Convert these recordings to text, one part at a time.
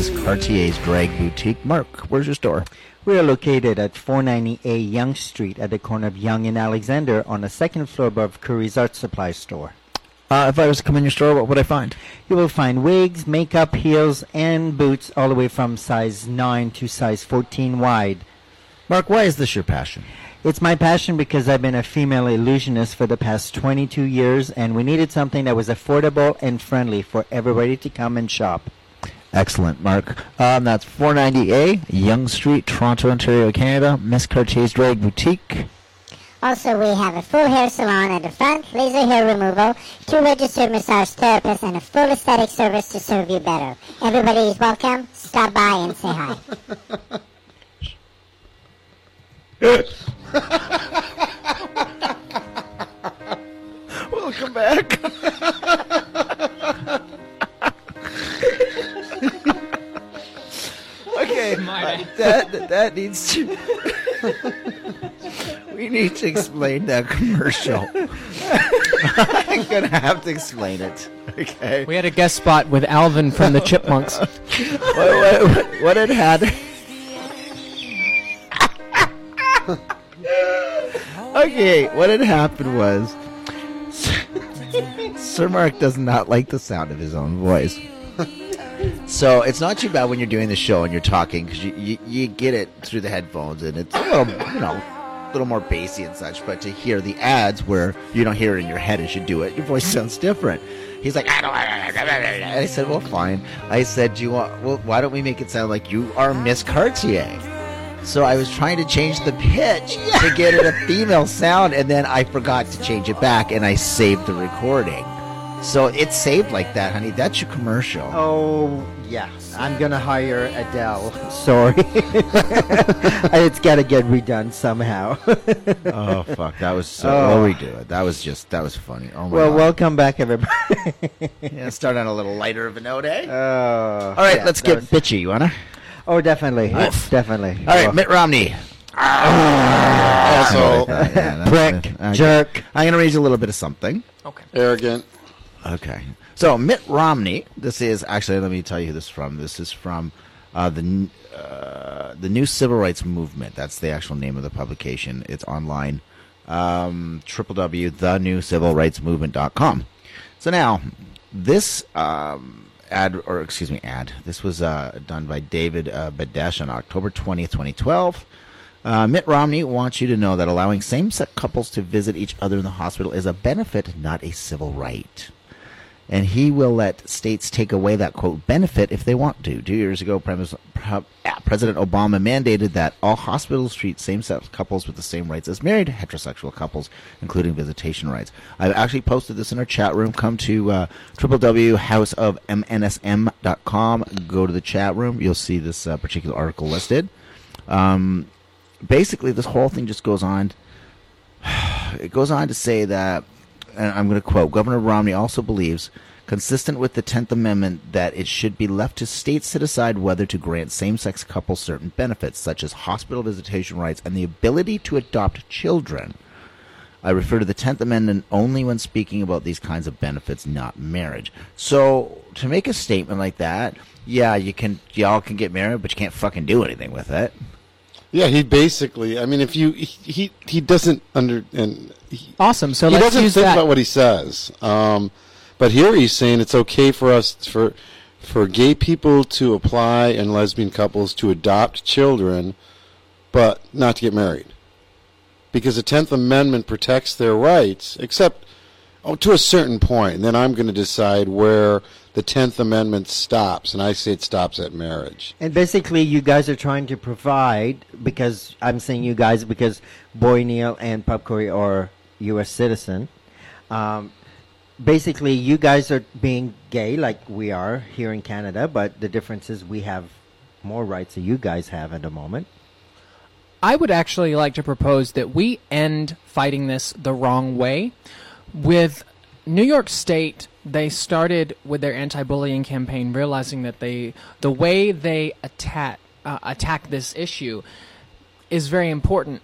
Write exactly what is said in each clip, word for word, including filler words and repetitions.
Miss Cartier's Drag Boutique. Mark, where's your store? We are located at four ninety A Yonge Street at the corner of Yonge and Alexander on the second floor above Curry's Art Supply Store. Uh, if I was to come in your store, what would I find? You will find wigs, makeup, heels, and boots all the way from size nine to size fourteen wide. Mark, why is this your passion? It's my passion because I've been a female illusionist for the past twenty-two years, and we needed something that was affordable and friendly for everybody to come and shop. Excellent, Mark. Um, that's four ninety A, Yonge Street, Toronto, Ontario, Canada. Miss Cartier's Drag Boutique. Also, we have a full hair salon at the front, laser hair removal, two registered massage therapists, and a full aesthetic service to serve you better. Everybody is welcome. Stop by and say hi. Welcome back. Okay, uh, that that needs to. We need to explain that commercial. I'm gonna have to explain it. Okay. We had a guest spot with Alvin from the Chipmunks. what, what, what it had. Okay, what had happened was Sir Mark does not like the sound of his own voice. So it's not too bad when you're doing the show and you're talking because you, you, you get it through the headphones and it's a little, you know, a little more bassy and such. But to hear the ads where you don't hear it in your head as you do it, your voice sounds different. He's like, I don't. And I said, well, fine. I said, do you want? Well, why don't we make it sound like you are Miss Cartier? So I was trying to change the pitch to get it a female sound, and then I forgot to change it back, and I saved the recording. So it's saved like that, honey. That's your commercial. Oh, yeah. I'm going to hire Adele. Sorry. It's got to get redone somehow. Oh, fuck. That was so... Oh. We'll redo it. That was just... That was funny. Oh, my well, God. welcome back, everybody. Yeah, start on a little lighter of a note, eh? Oh, All right, yeah, let's that get was- bitchy. You wanna? Oh, definitely. Oof. Definitely. All right, Well, Mitt Romney. Asshole. Yeah, that's Prick, good. Okay. jerk. I'm going to read you a little bit of something. Okay. Arrogant. Okay. So, Mitt Romney, this is, actually, let me tell you who this is from. This is from uh, the uh, the New Civil Rights Movement. That's the actual name of the publication. It's online. Um, w w w dot the new civil rights movement dot com. So now, this um, ad, or excuse me, ad, this was uh, done by David uh, Badesh on October twentieth, twenty twelve. Uh, Mitt Romney wants you to know that allowing same-sex couples to visit each other in the hospital is a benefit, not a civil right. And he will let states take away that, quote, benefit if they want to. Two years ago, President Obama mandated that all hospitals treat same-sex couples with the same rights as married heterosexual couples, including visitation rights. I've actually posted this in our chat room. Come to uh, w w w dot house of m n s m dot com. Go to the chat room. You'll see this uh, particular article listed. Um, basically, this whole thing just goes on. It goes on to say that, and I'm going to quote, Governor Romney also believes, consistent with the tenth Amendment, that it should be left to states to decide whether to grant same-sex couples certain benefits, such as hospital visitation rights and the ability to adopt children. I refer to the tenth Amendment only when speaking about these kinds of benefits, not marriage. So, to make a statement like that, yeah, you can, y'all can get married, but you can't fucking do anything with it. Yeah, he basically. I mean, if you he he doesn't under and he, Awesome. So he let's doesn't use think that. about what he says. Um, but here he's saying it's okay for us for for gay people to apply and lesbian couples to adopt children, but not to get married, because the tenth Amendment protects their rights, except oh, to a certain point. And then I'm going to decide where the tenth Amendment stops, and I say it stops at marriage. And basically, you guys are trying to provide, because I'm saying you guys because Boy Neal and Pub Corey are U S citizen. Um, basically, you guys are being gay like we are here in Canada, but the difference is we have more rights than you guys have at the moment. I would actually like to propose that we end fighting this the wrong way. With New York State, they started with their anti-bullying campaign, realizing that they, the way they attack uh, attack this issue is very important.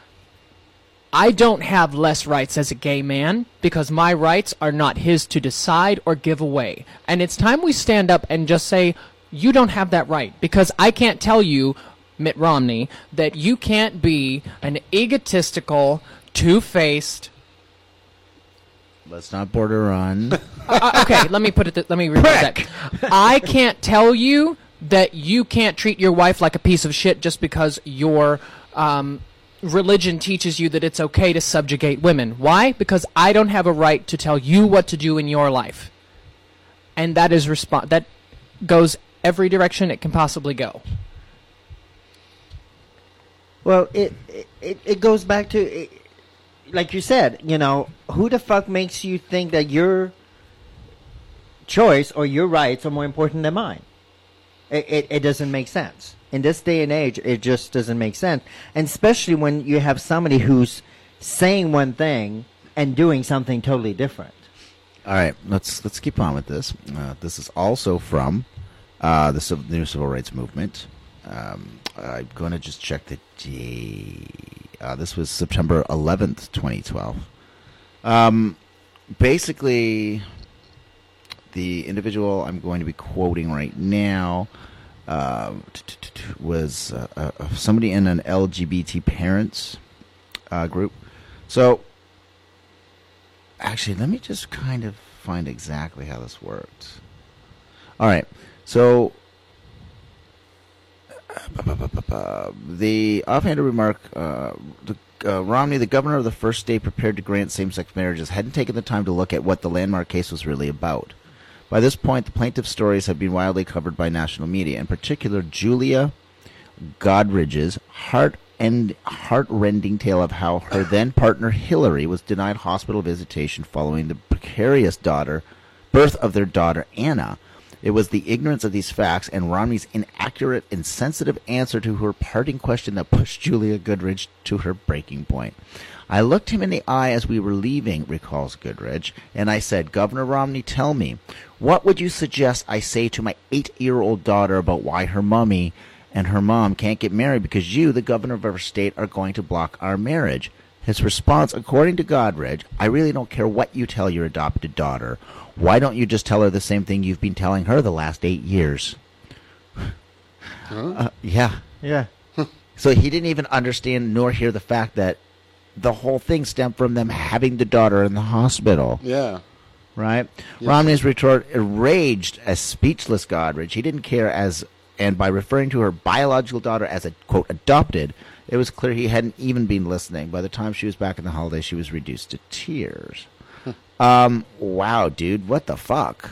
I don't have less rights as a gay man because my rights are not his to decide or give away. And it's time we stand up and just say, You don't have that right, because I can't tell you, Mitt Romney, that you can't be an egotistical, two-faced. Let's not border on. uh, okay, let me put it. Th- let me repeat that. I can't tell you that you can't treat your wife like a piece of shit just because your um, religion teaches you that it's okay to subjugate women. Why? Because I don't have a right to tell you what to do in your life, and that is resp- That goes every direction it can possibly go. Well, it it, it goes back to, it, like you said, you know, who the fuck makes you think that your choice or your rights are more important than mine? It, it, it doesn't make sense. In this day and age, it just doesn't make sense. And especially when you have somebody who's saying one thing and doing something totally different. All right, let's let's keep on with this. Uh, this is also from uh, the, civ- the new civil rights movement. Um, I'm going to just check the day. Uh, this was September eleventh, twenty twelve. Um, basically, the individual I'm going to be quoting right now uh, was uh, uh, somebody in an L G B T parents uh, group. So, actually, let me just kind of find exactly how this worked. All right, so uh, the offhanded remark, uh, the, uh, Romney, the governor of the first state prepared to grant same-sex marriages, hadn't taken the time to look at what the landmark case was really about. By this point, the plaintiff's stories have been widely covered by national media, in particular Julia Godridge's heart and heart-rending tale of how her then-partner Hillary was denied hospital visitation following the precarious daughter birth of their daughter Anna. It was the ignorance of these facts and Romney's inaccurate, insensitive answer to her parting question that pushed Julia Goodridge to her breaking point. I looked him in the eye as we were leaving, recalls Goodridge, and I said, Governor Romney, tell me, what would you suggest I say to my eight-year-old daughter about why her mommy and her mom can't get married because you, the governor of our state, are going to block our marriage? His response, according to Godridge, I really don't care what you tell your adopted daughter. Why don't you just tell her the same thing you've been telling her the last eight years? Huh? Uh, yeah. Yeah. So he didn't even understand nor hear the fact that the whole thing stemmed from them having the daughter in the hospital. Yeah. Right? Yes. Romney's retort enraged as speechless Godridge. He didn't care as, and by referring to her biological daughter as a, quote, adopted, it was clear he hadn't even been listening. By the time she was back in the holiday, she was reduced to tears. um, wow, dude, what the fuck?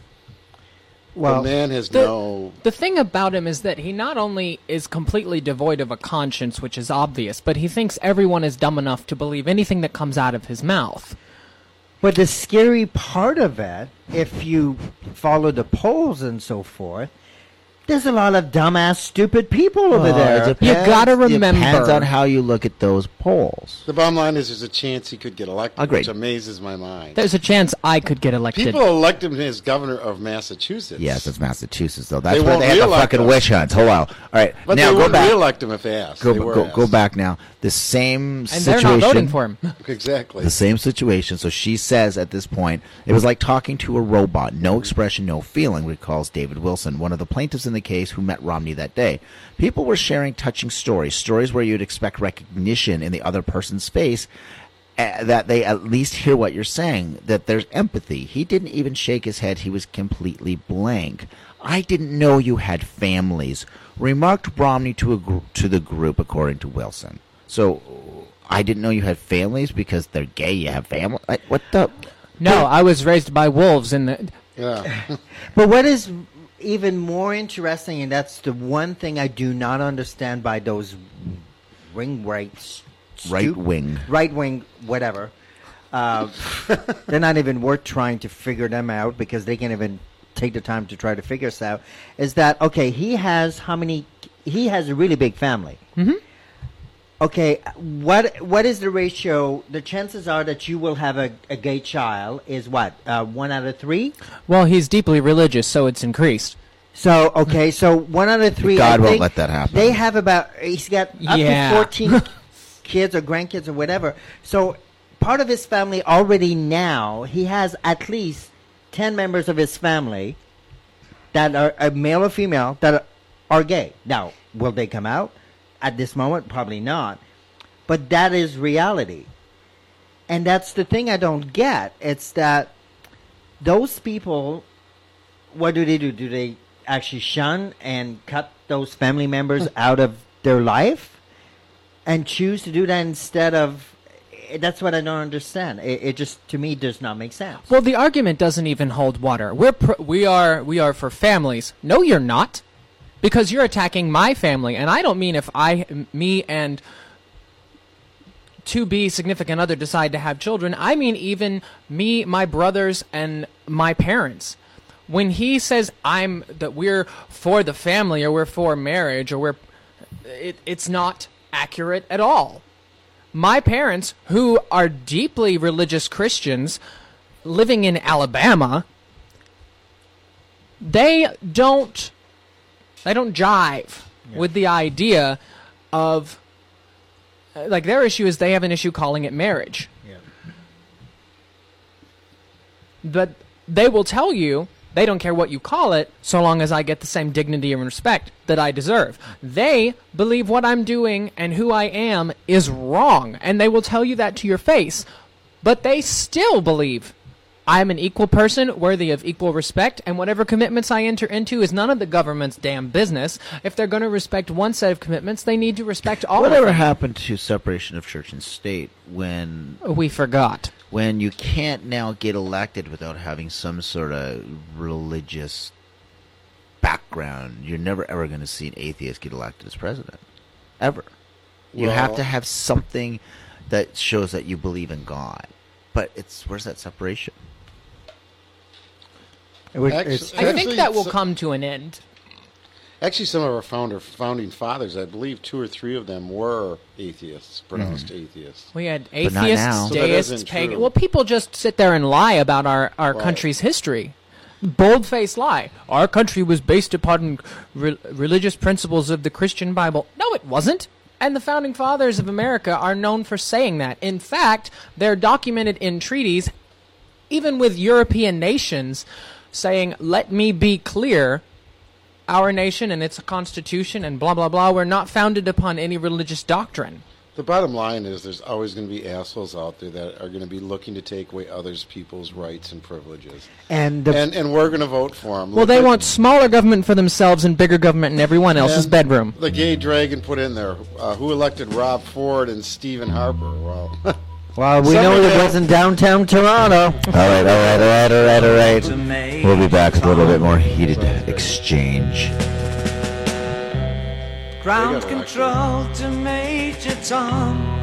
Well, the man has The, no. the thing about him is that he not only is completely devoid of a conscience, which is obvious, but he thinks everyone is dumb enough to believe anything that comes out of his mouth. but the scary part of it, if you follow the polls and so forth, there's a lot of dumbass, stupid people over Well, there. it depends- You gotta It depends remember- on how you look at those polls. The bottom line is there's a chance he could get elected, Agreed. which amazes my mind. There's a chance I could get elected. People elect him as governor of Massachusetts. Yes, it's Massachusetts, though. That's They where won't they had the re-elect fucking him. witch hunts. Hold on. All right, But now they go wouldn't back. re-elect him if asked. Go, They were go, go asked. back now. The same and situation. they're not voting for him. Exactly. The same situation. So she says at this point, it was like talking to a robot. No expression, no feeling, recalls David Wilson, one of the plaintiffs in the case who met Romney that day. People were sharing touching stories, stories where you'd expect recognition in the other person's face, uh, that they at least hear what you're saying, that there's empathy. He didn't even shake his head. He was completely blank. I didn't know you had families, remarked Romney to, a gr- to the group, according to Wilson. So, I didn't know you had families because they're gay. You have family. Like, what the? No, I was raised by wolves in the. Yeah. But what is even more interesting, and that's the one thing I do not understand by those ring rights, Right wing. right wing, whatever. Uh, they're not even worth trying to figure them out because they can't even take the time to try to figure this out. Is that okay? He has how many? He has a really big family. Mhm. Okay, what what is the ratio? The chances are that you will have a, a gay child is what uh, one out of three. Well, he's deeply religious, so it's increased. So okay, so one out of three. God I won't think let that happen. They have about he's got up Yeah. to fourteen kids or grandkids or whatever. So part of his family already now he has at least ten members of his family that are a male or female that are, are gay. Now, will they come out at this moment? Probably not. But that is reality. And that's the thing I don't get. It's that those people, what do they do? Do they actually shun and cut those family members out of their life and choose to do that instead of... That's what I don't understand. It, it just, to me, does not make sense. Well, the argument doesn't even hold water. We're pr- we are we are for families. No, you're not, because you're attacking my family, and I don't mean if I, me, and to be significant other decide to have children. I mean even me, my brothers, and my parents. When he says I'm that we're for the family or we're for marriage or we're, it, it's not accurate at all. My parents, who are deeply religious Christians, living in Alabama, they don't, they don't jive yeah. with the idea of, like, their issue is they have an issue calling it marriage. Yeah. But they will tell you they don't care what you call it so long as I get the same dignity and respect that I deserve. They believe what I'm doing and who I am is wrong, and they will tell you that to your face. But they still believe I'm an equal person worthy of equal respect, and whatever commitments I enter into is none of the government's damn business. If they're going to respect one set of commitments, they need to respect all Whatever of them. happened to separation of church and state when... We forgot. When you can't now get elected without having some sort of religious background, you're never ever going to see an atheist get elected as president. Ever. You Well- have to have something that shows that you believe in God. But it's where's that separation? It was- Actu- it's- I think Actually, that will so- come to an end. Actually, some of our founder founding fathers, I believe two or three of them were atheists, pronounced atheists. We had But not now. atheists, So that deists, isn't pagan. true. Well, people just sit there and lie about our, our Right. country's history. Bold-faced lie. Our country was based upon re- religious principles of the Christian Bible. No, it wasn't. And the founding fathers of America are known for saying that. In fact, they're documented in treaties, even with European nations, saying, let me be clear, our nation and its constitution and blah, blah, blah, were not founded upon any religious doctrine. The bottom line is there's always going to be assholes out there that are going to be looking to take away others people's rights and privileges. and the, And and we're going to vote for them. Well, they want smaller government for themselves and bigger government in everyone else's And bedroom. The gay dragon put in there, uh, who elected Rob Ford and Stephen Harper? Well, well, we know Somebody it else- wasn't downtown Toronto. All right, all right, all right, all right, all right. We'll be back with a little bit more heated exchange. Ground control to Major Tom.